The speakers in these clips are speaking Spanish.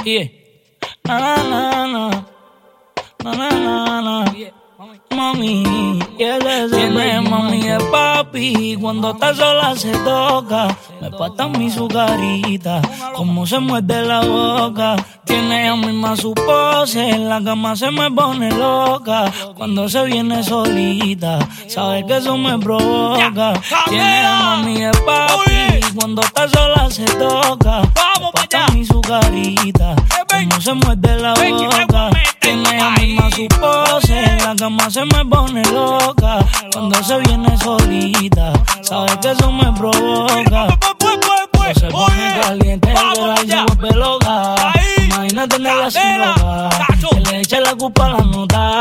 Yeah. Na na na na. Na na na na. Yeah. Mami, tiene mami es papi. Cuando está sola se toca. Me pata mi sucarita. Como se muerde la boca. Tiene ella misma su pose. En la cama se me pone loca. Cuando se viene solita, sabe que eso me provoca. Tiene mami es papi. Cuando está sola se toca. Me pata mi sucarita. Como se muerde la boca. Tiene ella misma su pose. En la cama se me pone loca. Cuando se viene solita, sabe que eso me provoca. Cuando se pone caliente, pero ahí se vuelve loca. Imagina tenerla sin ropa, que le eche la culpa a la nota.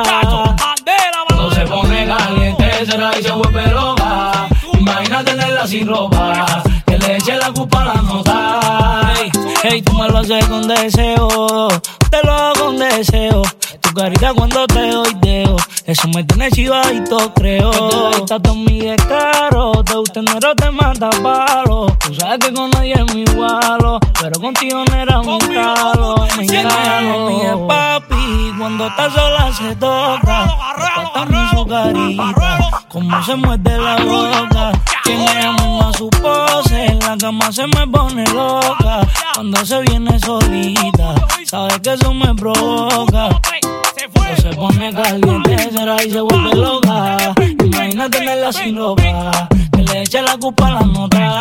Cuando se pone caliente, será y se vuelve loca. Imagina tenerla sin ropa, que le eche la culpa a la nota. Hey, tú me lo haces con deseo, te lo hago con deseo. Tu carita cuando te doy dedo, eso me tiene chivadito, creo. Te gusta todo mi descaro, te gusta el negro, te mata palo. Tú sabes que con nadie es mi igualo, pero contigo no era mi talo. Me encanta mi es papi, cuando está sola se toca. Pata mi sucarita, como se muerde la boca. Tiene a misma su pose, en la cama se me pone loca. Cuando se viene solita, sabe que eso me provoca. Cuando se pone caliente, será y se vuelve loca. Imagina tenerla sin ropa, que le eche la culpa a la nota.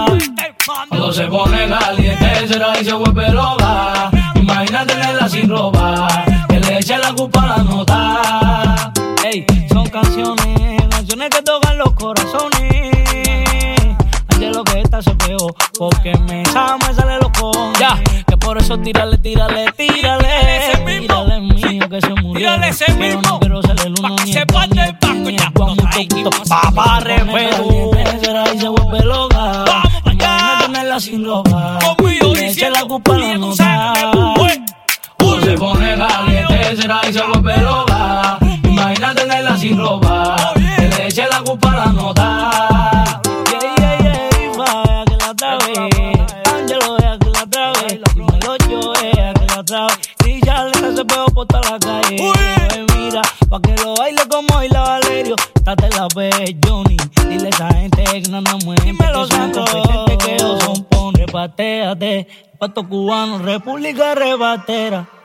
Cuando se pone caliente, será y se vuelve loca. Imagina tenerla sin ropa, que le eche la culpa a la nota. Ey, son canciones que tocan los corazones. Ayer lo que esta se pegó, porque me sale los cojones. Ya, que por eso tírale. Tírale mío que se murió. Pero no quiero ser el uno ni el dos, ni el tres, ni el cuarto. Papá respeto. Será y se vuelve loca. Imagina tenerla sin ropa, le eche la culpa a la nota. Cuando se pone caliente, será y se vuelve loca. Imagina tenerla sin ropa, que le eche la culpa a la nota. Vaya que la trabe. Angelo, vea que la trabe. Dímelo yo, vea que la trabe. Y ya le se pegó por toda la calle. Mira, pa' que lo baile como baila Valerio. Date la ve, Johnny. Dile a esa gente que no anda muy bien. Que son competentes, que ellos son pon. Repateate. Pato cubano, República Rebatera.